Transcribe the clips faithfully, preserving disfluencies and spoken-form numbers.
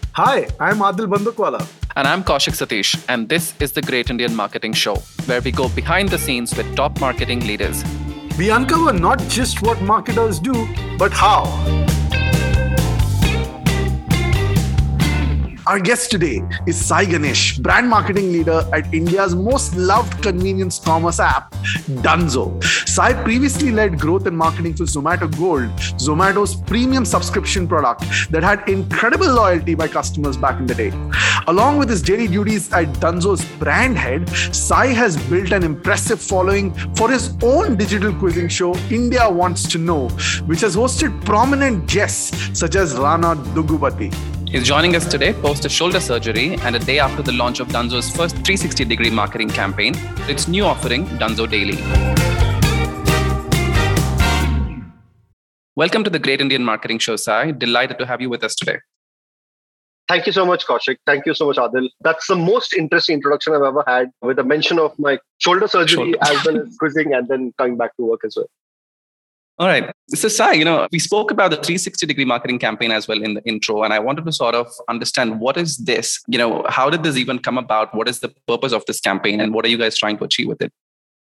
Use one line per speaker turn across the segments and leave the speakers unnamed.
Hi, I'm Adil Bandukwala.
And I'm Kaushik Satish, and this is the Great Indian Marketing Show, where we go behind the scenes with top marketing leaders.
We uncover not just what marketers do, but how. Our guest today is Sai Ganesh, brand marketing leader at India's most loved convenience commerce app, Dunzo. Sai previously led growth and marketing for Zomato Gold, Zomato's premium subscription product that had incredible loyalty by customers back in the day. Along with his daily duties at Dunzo's brand head, Sai has built an impressive following for his own digital quizzing show, India Wants to Know, which has hosted prominent guests such as Rana Dugubati.
He's joining us today post a shoulder surgery and a day after the launch of Dunzo's first three sixty degree marketing campaign, its new offering, Dunzo Daily. Welcome to the Great Indian Marketing Show, Sai. Delighted to have you with us today.
Thank you so much, Kaushik. Thank you so much, Adil. That's the most interesting introduction I've ever had, with a mention of my shoulder surgery shoulder. as well as quizzing and then coming back to work as well.
All right. So, Sai, you know, we spoke about the three sixty degree marketing campaign as well in the intro, and I wanted to sort of understand what is this? You know, how did this even come about? What is the purpose of this campaign, and what are you guys trying to achieve with it?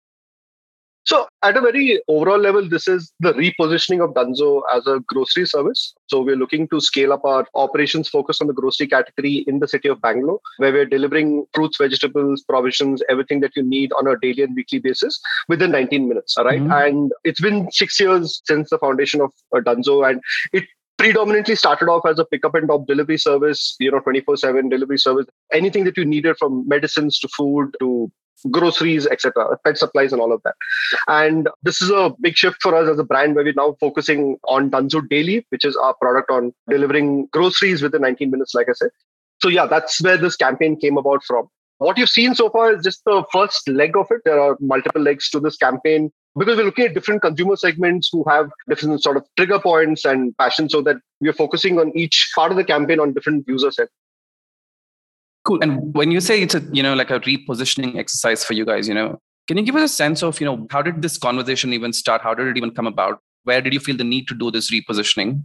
So at a very overall level, this is the repositioning of Dunzo as a grocery service. So we're looking to scale up our operations focused on the grocery category in the city of Bangalore, where we're delivering fruits, vegetables, provisions, everything that you need on a daily and weekly basis within nineteen minutes. Right. Mm-hmm. And it's been six years since the foundation of uh, Dunzo, and it predominantly started off as a pickup and drop delivery service, you know, twenty-four seven delivery service, anything that you needed from medicines to food to groceries, et cetera, pet supplies and all of that. And this is a big shift for us as a brand, where we're now focusing on Dunzo Daily, which is our product on delivering groceries within nineteen minutes, like I said. So yeah, that's where this campaign came about from. What you've seen so far is just the first leg of it. There are multiple legs to this campaign, because we're looking at different consumer segments who have different sort of trigger points and passion, so that we're focusing on each part of the campaign on different user sets.
Cool. And when you say it's a, you know, like a repositioning exercise for you guys, you know, can you give us a sense of, you know, how did this conversation even start? How did it even come about? Where did you feel the need to do this repositioning?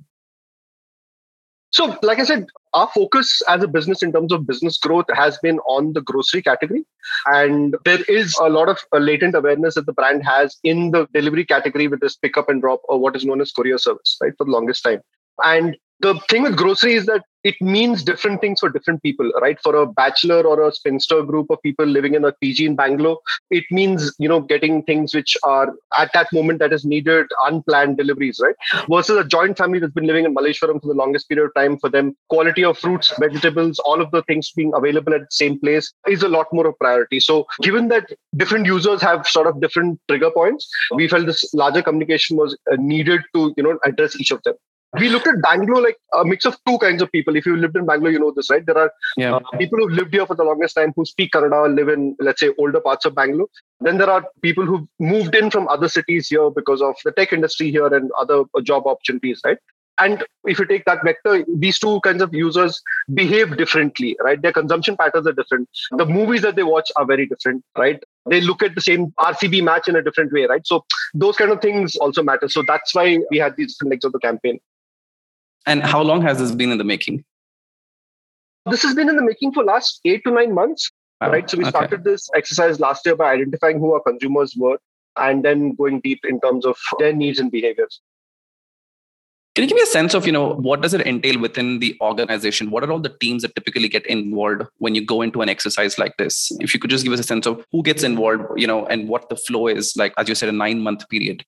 So, like I said, our focus as a business in terms of business growth has been on the grocery category. And there is a lot of uh, latent awareness that the brand has in the delivery category with this pickup and drop, or what is known as courier service, right, for the longest time. And the thing with grocery is that it means different things for different people, right? For a bachelor or a spinster group of people living in a P G in Bangalore, it means, you know, getting things which are at that moment that is needed, unplanned deliveries, right? Versus a joint family that's been living in Malleshwaram for the longest period of time, for them, quality of fruits, vegetables, all of the things being available at the same place is a lot more of priority. So given that different users have sort of different trigger points, we felt this larger communication was needed to, you know, address each of them. We looked at Bangalore like a mix of two kinds of people. If you lived in Bangalore, you know this, right? There are yeah. uh, people who've lived here for the longest time who speak Kannada, live in, let's say, older parts of Bangalore. Then there are people who've moved in from other cities here because of the tech industry here and other job opportunities, right? And if you take that vector, these two kinds of users behave differently, right? Their consumption patterns are different. The movies that they watch are very different, right? They look at the same R C B match in a different way, right? So those kind of things also matter. So that's why we had these different legs of the campaign.
And how long has this been in the making?
This has been in the making for last eight to nine months, wow. right? So we okay. started this exercise last year by identifying who our consumers were and then going deep in terms of their needs and behaviors.
Can you give me a sense of, you know, what does it entail within the organization? What are all the teams that typically get involved when you go into an exercise like this? If you could just give us a sense of who gets involved, you know, and what the flow is like, as you said, a nine month period.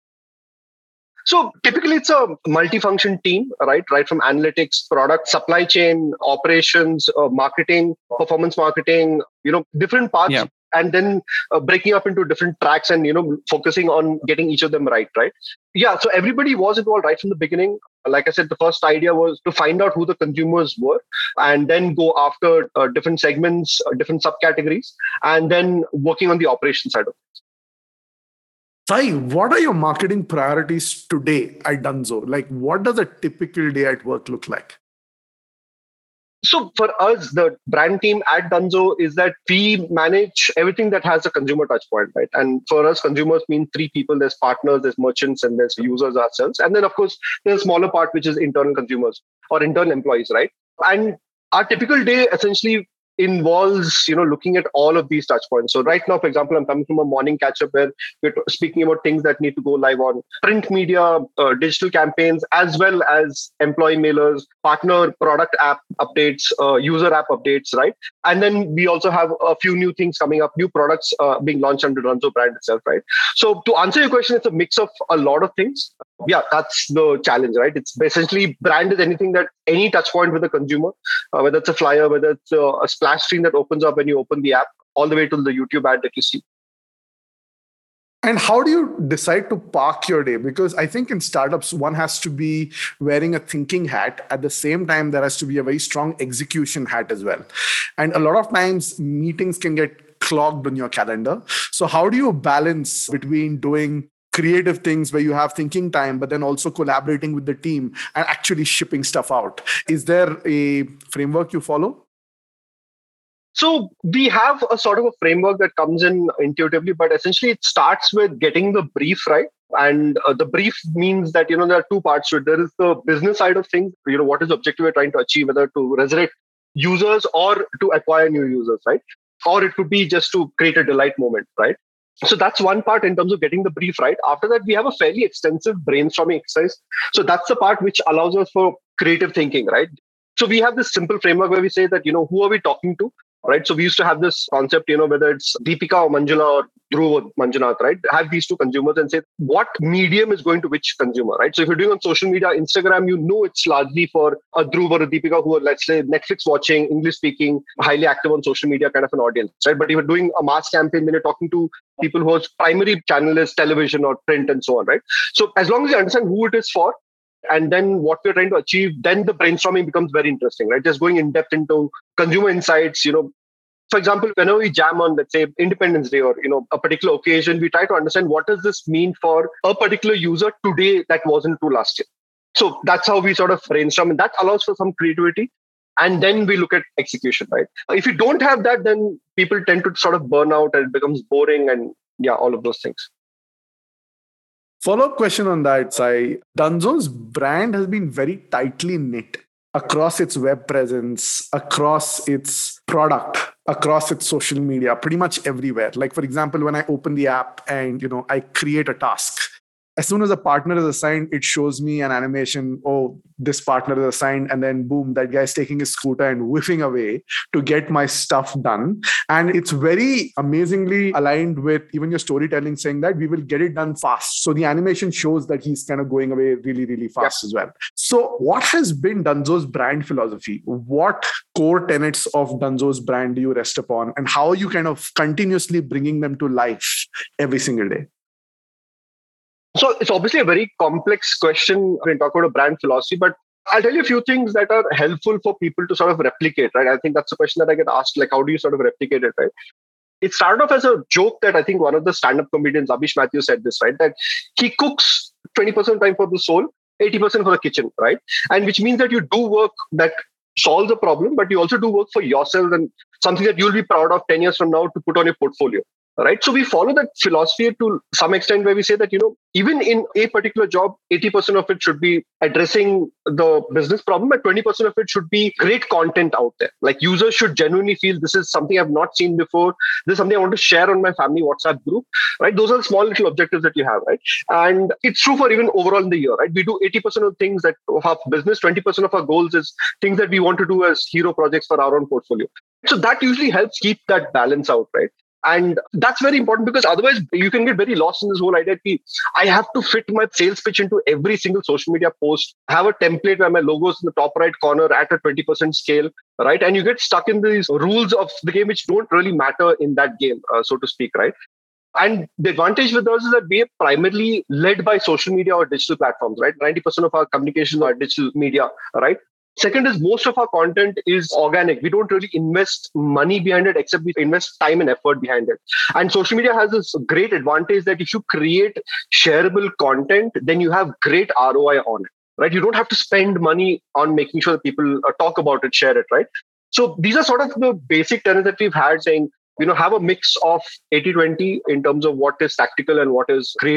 So typically it's a multifunction team, right? Right from analytics, product, supply chain, operations, uh, marketing, performance marketing, you know, different parts. Yeah. And then uh, breaking up into different tracks and, you know, focusing on getting each of them right, right? Yeah, so everybody was involved right from the beginning. Like I said, the first idea was to find out who the consumers were and then go after uh, different segments, uh, different subcategories, and then working on the operation side of it.
Sai, what are your marketing priorities today at Dunzo? Like, what does a typical day at work look like?
So for us, the brand team at Dunzo is that we manage everything that has a consumer touch point, right? And for us, consumers mean three people. There's partners, there's merchants, and there's users ourselves. And then, of course, there's a smaller part, which is internal consumers or internal employees, right? And Our typical day essentially involves, you know, looking at all of these touch points. So right now, for example, I'm coming from a morning catch up where we're speaking about things that need to go live on print media, uh, digital campaigns, as well as employee mailers, partner product app updates, uh, user app updates, right? And then we also have a few new things coming up, new products uh, being launched under Dunzo brand itself, right? So to answer your question, it's a mix of a lot of things. Yeah, that's the challenge, right? It's essentially brand is anything that any touch point with a consumer, uh, whether it's a flyer, whether it's a, a splash screen that opens up when you open the app, all the way to the YouTube ad that you see.
And how do you decide to park your day? Because I think in startups, one has to be wearing a thinking hat. At the same time, there has to be a very strong execution hat as well. And a lot of times, meetings can get clogged on your calendar. So how do you balance between doing creative things where you have thinking time, but then also collaborating with the team and actually shipping stuff out? Is there a framework you follow?
So we have a sort of a framework that comes in intuitively, but essentially it starts with getting the brief right. And uh, the brief means that, you know, there are two parts to it. There is the business side of things, you know, what is the objective we're trying to achieve, whether to resurrect users or to acquire new users, right? Or it could be just to create a delight moment, right? So that's one part in terms of getting the brief right. After that, we have a fairly extensive brainstorming exercise. So that's the part which allows us for creative thinking, right? So we have this simple framework where we say that, you know, who are we talking to? Right. So we used to have this concept, you know, whether it's Deepika or Manjula or Dhruv or Manjunath, right? Have these two consumers and say what medium is going to which consumer, right? So if you're doing on social media, Instagram, you know, it's largely for a Dhruv or a Deepika who are, let's say, Netflix watching, English speaking, highly active on social media kind of an audience, right? But if you're doing a mass campaign, then you're talking to people whose primary channel is television or print and so on, right? So as long as you understand who it is for, and then what we're trying to achieve, then the brainstorming becomes very interesting, right? Just going in depth into consumer insights, you know. For example, whenever we jam on, let's say, Independence Day or, you know, a particular occasion, we try to understand what does this mean for a particular user today that wasn't true last year. So that's how we sort of brainstorm, and that allows for some creativity. And then we look at execution, right? If you don't have that, then people tend to sort of burn out and it becomes boring and yeah, all of those things.
Follow-up question on that, Sai. Dunzo's brand has been very tightly knit across its web presence, across its product, across its social media, pretty much everywhere. Like, for example, when I open the app and, you know, I create a task, as soon as a partner is assigned, it shows me an animation. Oh, this partner is assigned. And then boom, that guy's taking his scooter and whiffing away to get my stuff done. And it's very amazingly aligned with even your storytelling saying that we will get it done fast. So the animation shows that he's kind of going away really, really fast yeah. as well. So what has been Dunzo's brand philosophy? What core tenets of Dunzo's brand do you rest upon? And how are you kind of continuously bringing them to life every single day?
So it's obviously a very complex question when you talk about a brand philosophy, but I'll tell you a few things that are helpful for people to sort of replicate, right? I think that's a question that I get asked, like, how do you sort of replicate it, right? It started off as a joke that I think one of the stand-up comedians, Abish Matthews, said this, right? That he cooks twenty percent time for the soul, eighty percent for the kitchen, right? And which means that you do work that solves a problem, but you also do work for yourself and something that you'll be proud of ten years from now to put on your portfolio. Right. So we follow that philosophy to some extent where we say that, you know, even in a particular job, eighty percent of it should be addressing the business problem, but twenty percent of it should be great content out there. Like users should genuinely feel this is something I've not seen before. This is something I want to share on my family WhatsApp group. Right. Those are the small little objectives that you have. Right. And it's true for even overall in the year. Right. We do eighty percent of things that of our business, twenty percent of our goals is things that we want to do as hero projects for our own portfolio. So that usually helps keep that balance out. Right. And that's very important because otherwise you can get very lost in this whole idea. I have to fit my sales pitch into every single social media post, have a template where my logo is in the top right corner at a twenty percent scale, right? And you get stuck in these rules of the game, which don't really matter in that game, uh, so to speak, right? And the advantage with us is that we are primarily led by social media or digital platforms, right? ninety percent of our communications are digital media, right? Second is most of our content is organic. We don't really invest money behind it, except we invest time and effort behind it. And social media has this great advantage that if you create shareable content, then you have great R O I on it, right? You don't have to spend money on making sure that people uh, talk about it, share it, right? So these are sort of the basic tenets that we've had saying, you know, have a mix of eighty twenty in terms of what is tactical and what is creative.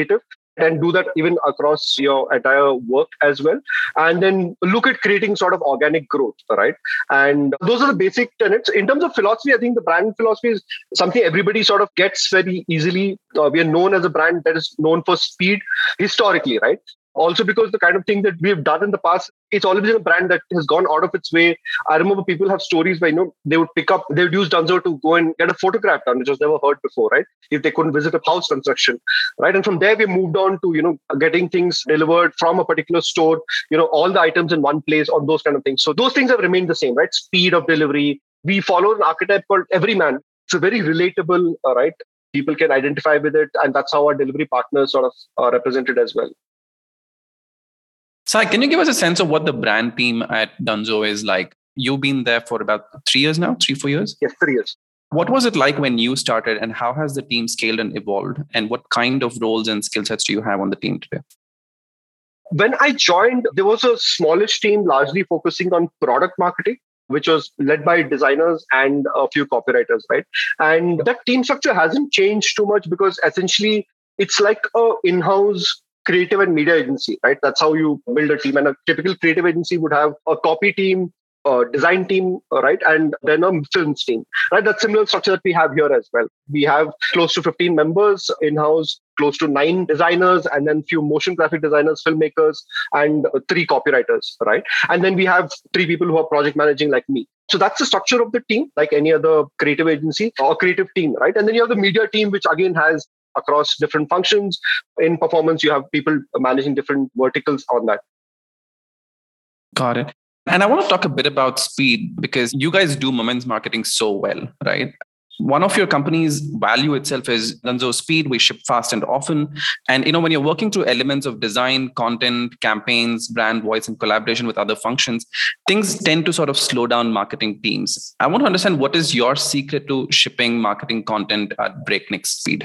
and do that even across your entire work as well. And then look at creating sort of organic growth, right? And those are the basic tenets. In terms of philosophy, I think the brand philosophy is something everybody sort of gets very easily. Uh, we are known as a brand that is known for speed historically, right? Also because the kind of thing that we've done in the past, it's always been a brand that has gone out of its way. I remember people have stories where, you know, they would pick up, they would use Dunzo to go and get a photograph done, which was never heard before, right? If they couldn't visit a house construction, right? And from there, we moved on to, you know, getting things delivered from a particular store, you know, all the items in one place, on those kind of things. So those things have remained the same, right? Speed of delivery. We follow an archetype called Everyman. It's a very relatable, uh, right? People can identify with it. And that's how our delivery partners sort of are represented as well.
Sai, can you give us a sense of what the brand team at Dunzo is like? You've been there for about three years now, three, four years?
Yes, three years.
What was it like when you started, and how has the team scaled and evolved? And what kind of roles and skill sets do you have on the team today?
When I joined, there was a smallish team largely focusing on product marketing, which was led by designers and a few copywriters, right? And that team structure hasn't changed too much because essentially it's like a in-house creative and media agency, right? That's how you build a team. And a typical creative agency would have a copy team, a design team, right? And then a films team, right? That's similar structure that we have here as well. We have close to fifteen members in-house, close to nine designers, and then few motion graphic designers, filmmakers, and three copywriters, right? And then we have three people who are project managing like me. So that's the structure of the team, like any other creative agency or creative team, right? And then you have the media team, which again has across different functions. In performance, you have people managing different verticals on that.
Got it. And I want to talk a bit about speed, because you guys do moments marketing so well, right? One of your company's value itself is Dunzo Speed. We ship fast and often. And you know, when you're working through elements of design, content, campaigns, brand voice, and collaboration with other functions, things tend to sort of slow down marketing teams. I want to understand, what is your secret to shipping marketing content at breakneck speed?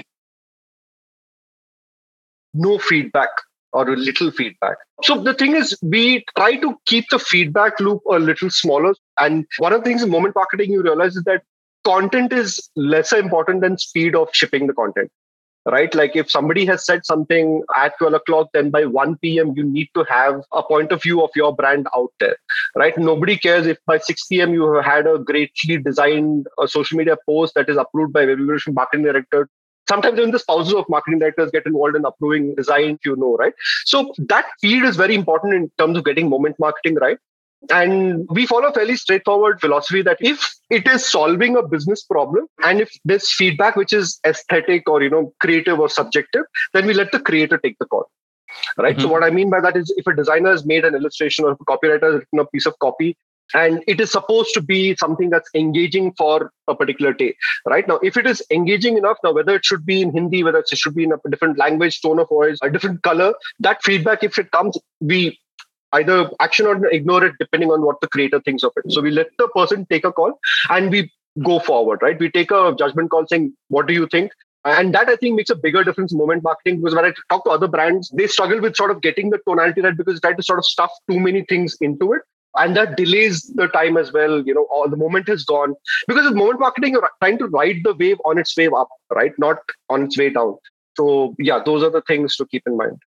No feedback or a little feedback. So the thing is, we try to keep the feedback loop a little smaller. And one of the things in moment marketing, you realize is that content is lesser important than speed of shipping the content, right? Like if somebody has said something at twelve o'clock, then by one p.m., you need to have a point of view of your brand out there, right? Nobody cares if by six p.m. you have had a greatly designed a social media post that is approved by a marketing director. Sometimes even the spouses of marketing directors get involved in approving design, you know, right? So that feed is very important in terms of getting moment marketing right. And we follow a fairly straightforward philosophy that if it is solving a business problem and if there's feedback which is aesthetic or, you know, creative or subjective, then we let the creator take the call, right? Mm-hmm. So what I mean by that is if a designer has made an illustration or if a copywriter has written a piece of copy, and it is supposed to be something that's engaging for a particular day, right? Now, if it is engaging enough, now whether it should be in Hindi, whether it should be in a different language, tone of voice, a different color, that feedback, if it comes, we either action or ignore it depending on what the creator thinks of it. So we let the person take a call and we go forward, right? We take a judgment call saying, what do you think? And that, I think, makes a bigger difference in moment marketing, because when I talk to other brands, they struggle with sort of getting the tonality right because they try to sort of stuff too many things into it. And that delays the time as well. You know, all the moment has gone. Because with moment marketing, you're trying to ride the wave on its way up, right? Not on its way down. So yeah, those are the things to keep in mind.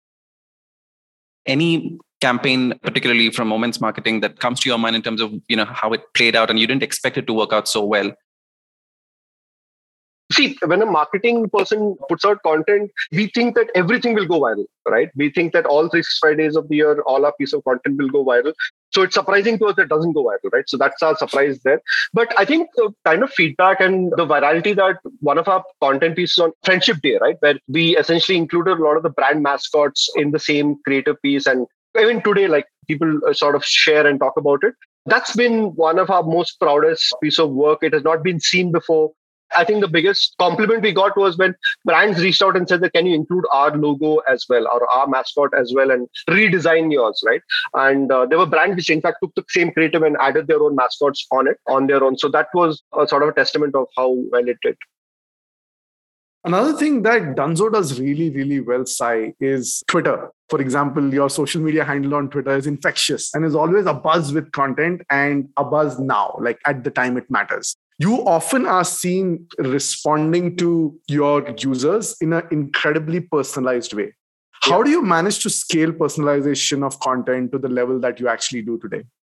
Any campaign, particularly from moments marketing, that comes to your mind in terms of, you know, how it played out and you didn't expect it to work out so well?
See, when a marketing person puts out content, we think that everything will go viral, right? We think that all three hundred sixty-five days of the year, all our piece of content will go viral. So it's surprising to us that it doesn't go viral, right? So that's our surprise there. But I think the kind of feedback and the virality that one of our content pieces on Friendship Day, right? Where we essentially included a lot of the brand mascots in the same creative piece. And even today, like people sort of share and talk about it. That's been one of our most proudest piece of work. It has not been seen before. I think the biggest compliment we got was when brands reached out and said that, can you include our logo as well, or our mascot as well, and redesign yours, right? And uh, there were brands which in fact took the same creative and added their own mascots on it, on their own. So that was a sort of a testament of how well it did.
Another thing that Dunzo does really, really well, Sai, is Twitter. For example, your social media handle on Twitter is infectious and is always abuzz with content and abuzz now, like at the time it matters. You often are seen responding to your users in an incredibly personalized way. How do you manage to scale personalization of content to the level that you actually do today?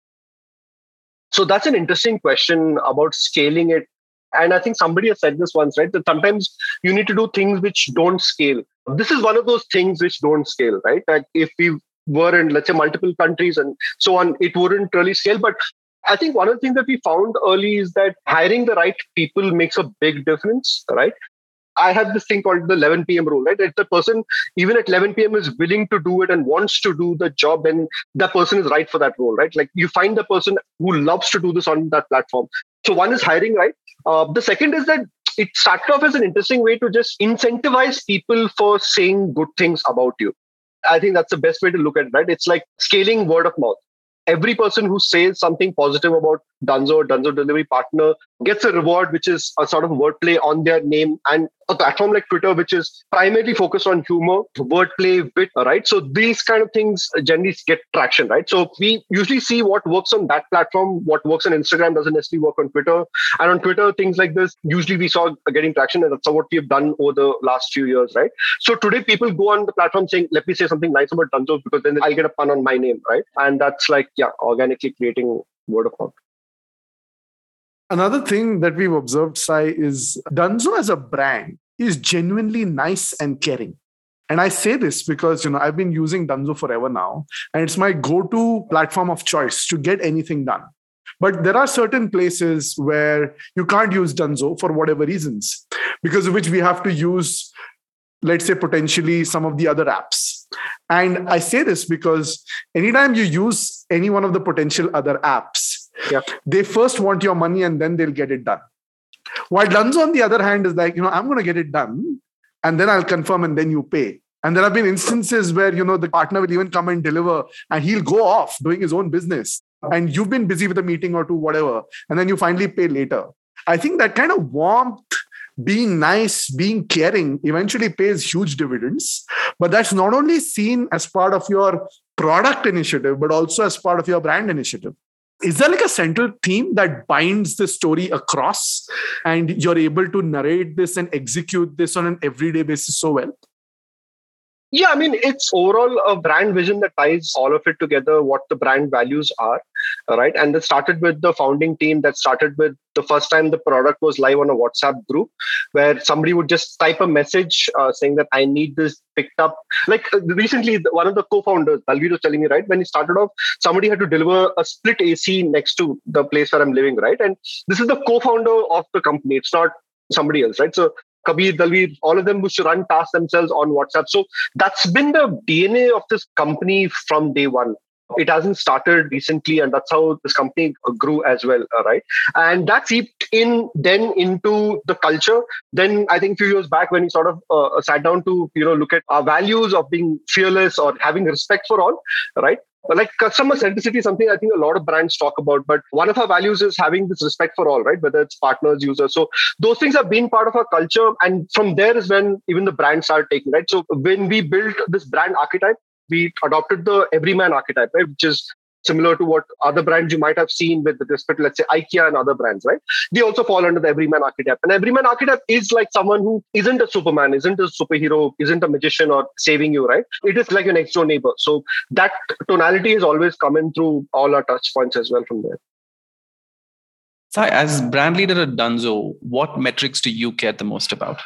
So that's an interesting question about scaling it. And I think somebody has said this once, right? That sometimes you need to do things which don't scale. This is one of those things which don't scale, right? That if we were in, let's say, multiple countries and so on, it wouldn't really scale. But I think one of the things that we found early is that hiring the right people makes a big difference, right? I have this thing called the eleven p.m. rule, right? If the person, even at eleven p.m. is willing to do it and wants to do the job, then that person is right for that role, right? Like you find the person who loves to do this on that platform. So one is hiring, right? Uh, the second is that it started off as an interesting way to just incentivize people for saying good things about you. I think that's the best way to look at it, right? It's like scaling word of mouth. Every person who says something positive about Dunzo or Dunzo Delivery Partner gets a reward, which is a sort of wordplay on their name. And a platform like Twitter, which is primarily focused on humor, wordplay, wit, right? So these kind of things generally get traction, right? So we usually see what works on that platform, what works on Instagram doesn't necessarily work on Twitter. And on Twitter, things like this, usually we saw getting traction, and that's what we have done over the last few years, right? So today people go on the platform saying, let me say something nice about Dunzo because then I'll get a pun on my name, right? And that's like, yeah, organically creating word of mouth.
Another thing that we've observed, Sai, is Dunzo as a brand is genuinely nice and caring. And I say this because, you know, I've been using Dunzo forever now, and it's my go-to platform of choice to get anything done. But there are certain places where you can't use Dunzo for whatever reasons, because of which we have to use, let's say, potentially some of the other apps. And I say this because anytime you use any one of the potential other apps, yeah, they first want your money and then they'll get it done. While Dunzo, on the other hand, is like, you know, I'm going to get it done and then I'll confirm and then you pay. And there have been instances where, you know, the partner will even come and deliver and he'll go off doing his own business. And you've been busy with a meeting or two, whatever. And then you finally pay later. I think that kind of warmth, being nice, being caring eventually pays huge dividends. But that's not only seen as part of your product initiative, but also as part of your brand initiative. Is there like a central theme that binds the story across and you're able to narrate this and execute this on an everyday basis so well?
Yeah, I mean, it's overall a brand vision that ties all of it together, what the brand values are, right? And it started with the founding team that started with the first time the product was live on a WhatsApp group where somebody would just type a message uh, saying that I need this picked up. Like uh, recently, one of the co-founders, Dalveer, was telling me, right, when he started off, somebody had to deliver a split A C next to the place where I'm living, right? And this is the co-founder of the company. It's not somebody else, right? So Kabir, Dalveer, all of them used to run tasks themselves on WhatsApp. So that's been the D N A of this company from day one. It hasn't started recently, and that's how this company grew as well, right? And that seeped in then into the culture. Then I think a few years back when we sort of uh, sat down to, you know, look at our values of being fearless or having respect for all, right? Like customer centricity is something I think a lot of brands talk about, but one of our values is having this respect for all, right? Whether it's partners, users. So those things have been part of our culture. And from there is when even the brand started taking, right? So when we built this brand archetype, we adopted the everyman archetype, right? Which is similar to what other brands you might have seen with respect to, let's say, IKEA and other brands, right? They also fall under the everyman archetype. And everyman archetype is like someone who isn't a Superman, isn't a superhero, isn't a magician or saving you, right? It is like your next door neighbor. So that tonality is always coming through all our touch points as well from there.
Sai, as brand leader at Dunzo, what metrics do you care the most about?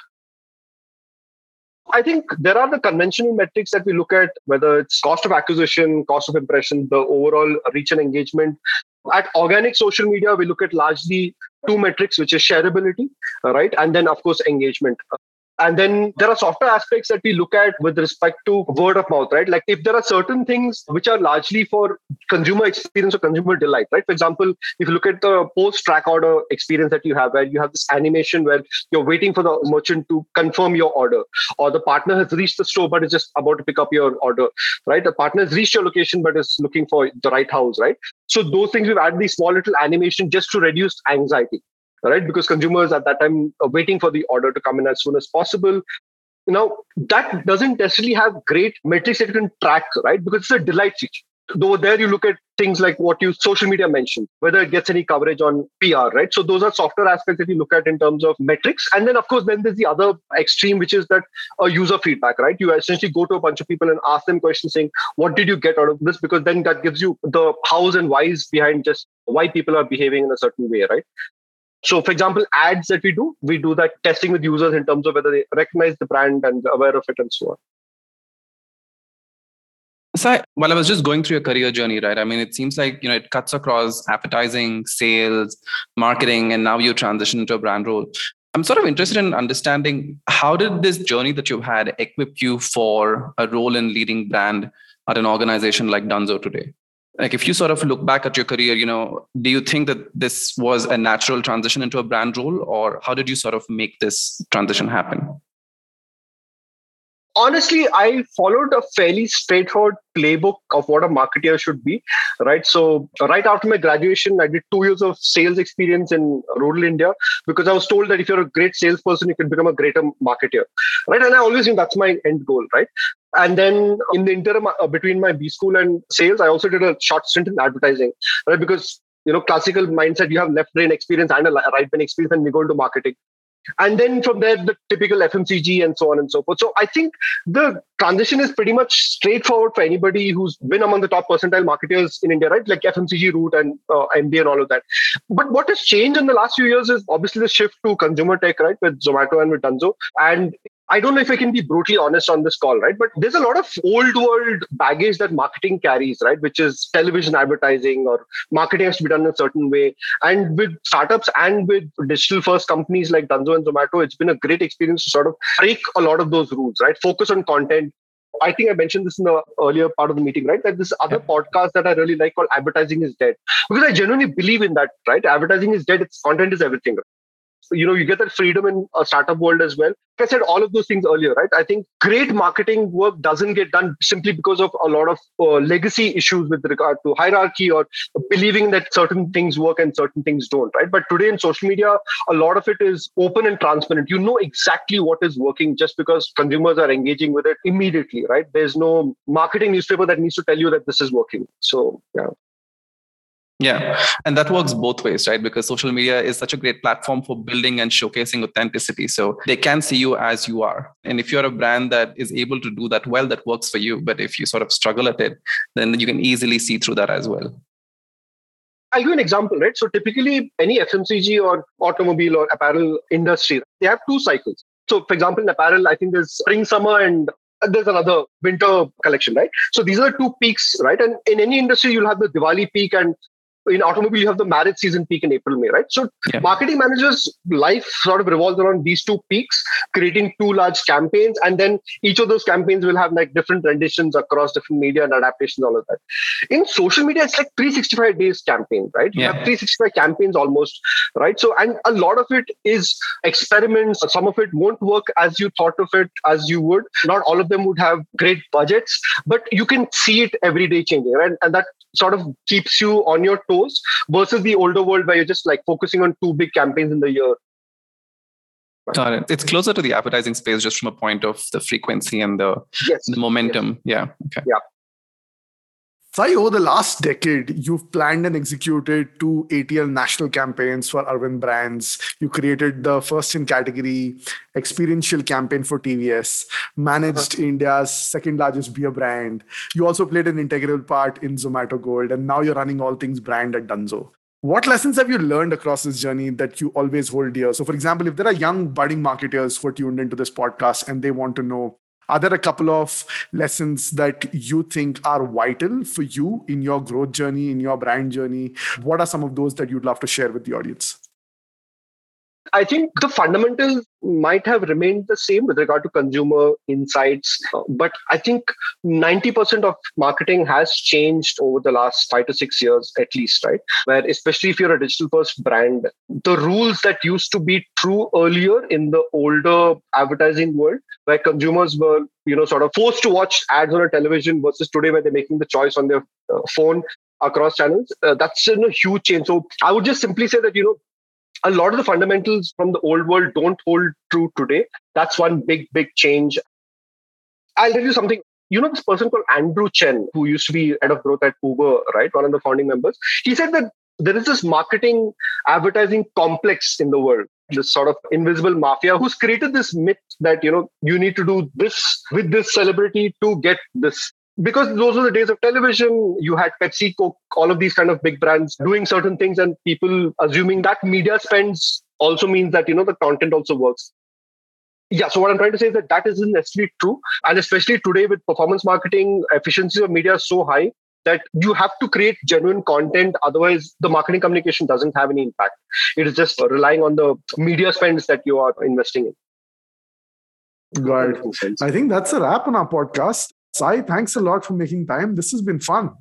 I think there are the conventional metrics that we look at, whether it's cost of acquisition, cost of impression, the overall reach and engagement. At organic social media, we look at largely two metrics, which is shareability, right? And then, of course, engagement. And then there are software aspects that we look at with respect to word of mouth, right? Like if there are certain things which are largely for consumer experience or consumer delight, right? For example, if you look at the post-track order experience that you have, where you have this animation where you're waiting for the merchant to confirm your order, or the partner has reached the store but is just about to pick up your order, right? The partner has reached your location but is looking for the right house, right? So those things, we've added these small little animation just to reduce anxiety. Right, because consumers at that time are waiting for the order to come in as soon as possible. Now, that doesn't necessarily have great metrics that you can track, right? Because it's a delight feature. Though there you look at things like what you social media mentioned, whether it gets any coverage on P R, right? So those are softer aspects that you look at in terms of metrics. And then, of course, then there's the other extreme, which is that uh, user feedback, right? You essentially go to a bunch of people and ask them questions saying, what did you get out of this? Because then that gives you the hows and whys behind just why people are behaving in a certain way, right? So, for example, ads that we do, we do that testing with users in terms of whether they recognize the brand and aware of it and so on.
So, while I was just going through your career journey, right? I mean, it seems like, you know, it cuts across advertising, sales, marketing, and now you transition into a brand role. I'm sort of interested in understanding, how did this journey that you've had equip you for a role in leading brand at an organization like Dunzo today? Like, if you sort of look back at your career, you know, do you think that this was a natural transition into a brand role, or how did you sort of make this transition happen?
Honestly, I followed a fairly straightforward playbook of what a marketer should be, right? So right after my graduation, I did two years of sales experience in rural India, because I was told that if you're a great salesperson, you can become a greater marketer, right? And I always knew that's my end goal, right? And then in the interim uh, between my B school and sales, I also did a short stint in advertising, right? Because, you know, classical mindset, you have left brain experience and a right brain experience, and we go into marketing. And then from there, the typical F M C G and so on and so forth. So I think the transition is pretty much straightforward for anybody who's been among the top percentile marketers in India, right? Like F M C G route and uh, M B A and all of that. But what has changed in the last few years is obviously the shift to consumer tech, right? With Zomato and with Dunzo. And I don't know if I can be brutally honest on this call, right? But there's a lot of old world baggage that marketing carries, right? Which is television advertising, or marketing has to be done in a certain way. And with startups and with digital first companies like Dunzo and Zomato, it's been a great experience to sort of break a lot of those rules, right? Focus on content. I think I mentioned this in the earlier part of the meeting, right? That this other yeah. podcast that I really like called Advertising is Dead. Because I genuinely believe in that, right? Advertising is dead. It's content is everything. You know, you get that freedom in a startup world as well. Like I said, all of those things earlier, right? I think great marketing work doesn't get done simply because of a lot of uh, legacy issues with regard to hierarchy or believing that certain things work and certain things don't, right? But today in social media, a lot of it is open and transparent. You know exactly what is working just because consumers are engaging with it immediately, right? There's no marketing newspaper that needs to tell you that this is working. So, yeah.
Yeah. And that works both ways, right? Because social media is such a great platform for building and showcasing authenticity. So they can see you as you are. And if you're a brand that is able to do that well, that works for you. But if you sort of struggle at it, then you can easily see through that as well.
I'll give you an example, right? So typically any F M C G or automobile or apparel industry, they have two cycles. So for example, in apparel, I think there's spring, summer, and there's another winter collection, right? So these are two peaks, right? And in any industry, you'll have the Diwali peak, and in automobile, you have the marriage season peak in April, May, right? So yeah. marketing managers' life sort of revolves around these two peaks, creating two large campaigns. And then each of those campaigns will have like different renditions across different media and adaptations, all of that. In social media, it's like three hundred sixty-five days campaign, right? You yeah. have three hundred sixty-five campaigns almost, right? So, and a lot of it is experiments. Some of it won't work as you thought of it, as you would. Not all of them would have great budgets, but you can see it every day changing, right? And that sort of keeps you on your toes versus the older world where you're just like focusing on two big campaigns in the year.
Got it. It's closer to the advertising space just from a point of the frequency and the, yes. the momentum. Yes. Yeah. Okay.
Yeah.
Sai, over the last decade, you've planned and executed two A T L national campaigns for Arvind brands. You created the first in category experiential campaign for T V S, managed uh-huh. India's second largest beer brand. You also played an integral part in Zomato Gold, and now you're running all things brand at Dunzo. What lessons have you learned across this journey that you always hold dear? So for example, if there are young budding marketers who are tuned into this podcast and they want to know, are there a couple of lessons that you think are vital for you in your growth journey, in your brand journey? What are some of those that you'd love to share with the audience?
I think the fundamentals might have remained the same with regard to consumer insights, but I think ninety percent of marketing has changed over the last five to six years at least, right? Where especially if you're a digital first brand, the rules that used to be true earlier in the older advertising world, where consumers were, you know, sort of forced to watch ads on a television versus today where they're making the choice on their uh, phone across channels, uh, that's a huge change. So I would just simply say that, you know, a lot of the fundamentals from the old world don't hold true today. That's one big, big change. I'll tell you something. you know this person called Andrew Chen, who used to be head of growth at Uber, right? One of the founding members. He said that there is this marketing advertising complex in the world, this sort of invisible mafia who's created this myth that, you know, you need to do this with this celebrity to get this. Because those were the days of television, you had Pepsi, Coke, all of these kind of big brands doing certain things, and people assuming that media spends also means that, you know, the content also works. Yeah, so what I'm trying to say is that that isn't necessarily true. And especially today with performance marketing, efficiency of media is so high that you have to create genuine content. Otherwise, the marketing communication doesn't have any impact. It is just relying on the media spends that you are investing in.
Got it. I think that's a wrap on our podcast. Sai, thanks a lot for making time. This has been fun.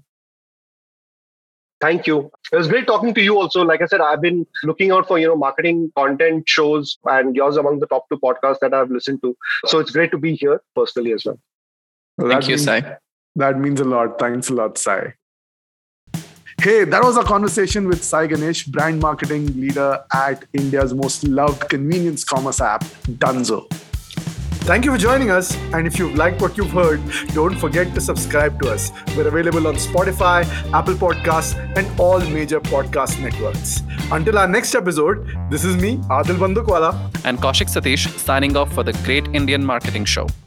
Thank you. It was great talking to you also. Like I said, I've been looking out for, you know, marketing content shows, and yours among the top two podcasts that I've listened to. So it's great to be here personally as well.
well Thank you, means, Sai.
That means a lot. Thanks a lot, Sai. Hey, that was our conversation with Sai Ganesh, brand marketing leader at India's most loved convenience commerce app, Dunzo. Thank you for joining us. And if you've liked what you've heard, don't forget to subscribe to us. We're available on Spotify, Apple Podcasts, and all major podcast networks. Until our next episode, this is me, Adil Bandukwala.
And Kaushik Satish, signing off for the Great Indian Marketing Show.